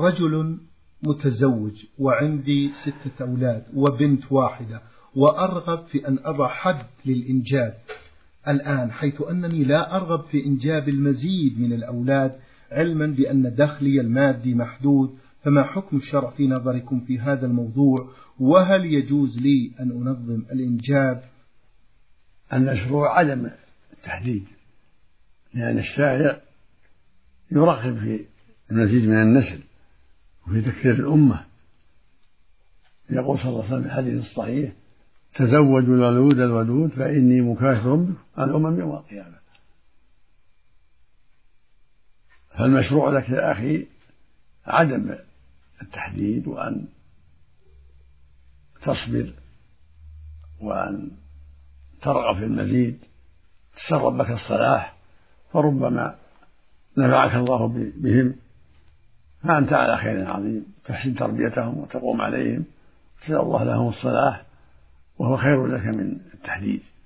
رجل متزوج وعندي 6 أولاد وبنت واحدة، وأرغب في أن أضع حد للإنجاب الآن، حيث أنني لا أرغب في إنجاب المزيد من الأولاد، علما بأن دخلي المادي محدود. فما حكم الشرع في نظركم في هذا الموضوع؟ وهل يجوز لي أن أنظم الإنجاب؟ المشروع عدم التحديد، لأن الشارع يرغب في المزيد من النسل وفي تكثير الأمة. يقول صلى الله عليه وسلم في الحديث الصحيح: تزوجوا الولود الودود فإني مكاثر بكم الأمم يوم القيامة. فالمشروع لك يا أخي عدم التحديد، وأن تصبر وأن ترغب في المزيد، تسأل ربك الصلاح، فربما نفعك الله بهم، فأنت على خير عظيم. تحسن تربيتهم وتقوم عليهم، تسأل الله لهم الصلاح، وهو خير لك من التحديد.